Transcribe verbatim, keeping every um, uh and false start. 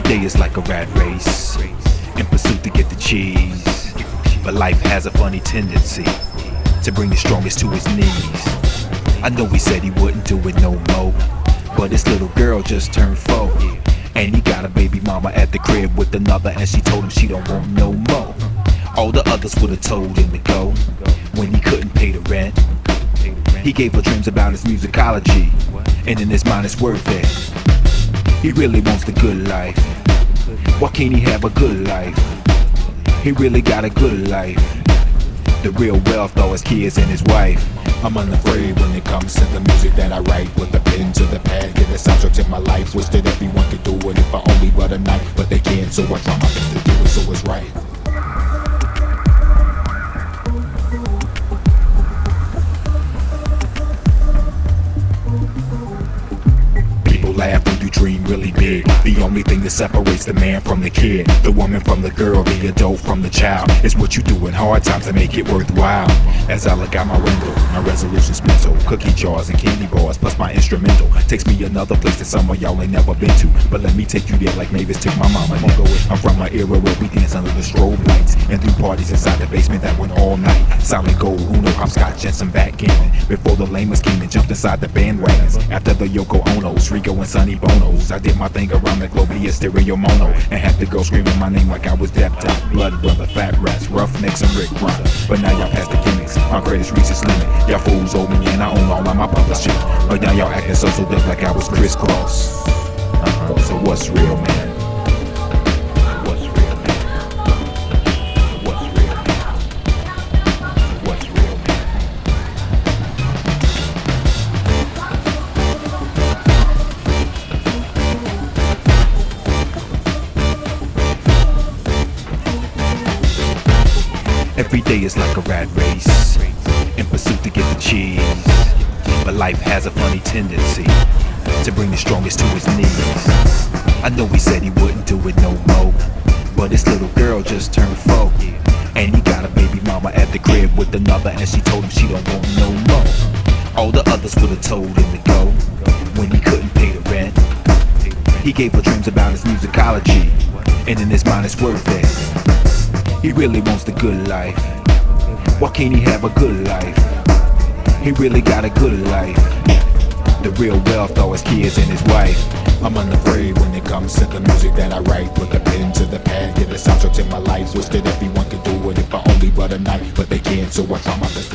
day is like a rat race in pursuit to get the cheese. But life has a funny tendency to bring the strongest to his knees. I know he said he wouldn't do it no more, but his little girl just turned four, and he got a baby mama at the crib with another, and she told him she don't want no more. All the others would've told him to go when he couldn't pay the rent. He gave her dreams about his musicology, and in his mind it's worth it. He really wants the good life. Why can't he have a good life? He really got a good life. The real wealth though is kids and his wife. I'm unafraid when it comes to the music that I write. Put the pen to the pad, get the soundtrack to my life. Wish that everyone could do it if I only were a night, but they can't, so I try my best to do it so it's right. Laugh when you dream really big. The only thing that separates the man from the kid, the woman from the girl, the adult from the child, is what you do in hard times to make it worthwhile. As I look out my window, my resolution's mental. Cookie jars and candy bars, plus my instrumental takes me another place that some of y'all ain't never been to. But let me take you there like Mavis took my mama. Nigga, I'm from an era where we dance under the strobe lights and threw parties inside the basement that went all night. Solid gold, Uno, hopscotch, and some backgammon. Before the lamest came and jumped inside the bandwagons. After the Yoko Onos, Rico and Sonny Bonos, I did my thing around the globe via stereo mono, and had to go screaming my name like I was Deptop, Blood Brother, Fat Rats, Roughnecks, and Rick Rock. But now y'all past the gimmicks, my credits reach its limit. Y'all fools owe me and I own all of my publishing. But now y'all acting so so deaf like I was crisscross. Uh-huh. So what's real, man? What's real, man? What's real, man? What's real, man? Every day is like a rat race in pursuit to get the cheese. But life has a funny tendency to bring the strongest to his knees. I know he said he wouldn't do it no more, but his little girl just turned four, and he got a baby mama at the crib with another, and she told him she don't want no more. All the others would've told him to go when he couldn't pay the rent. He gave her dreams about his musicology, and in his mind it's worth it. He really wants the good life. Why can't he have a good life? He really got a good life. The real wealth though is kids and his wife. I'm unafraid when it comes to the music that I write. Put the pen to the pad, get the soundtrack to my life. Wish that everyone could do it if I only were a night, but they can't, so I try my best to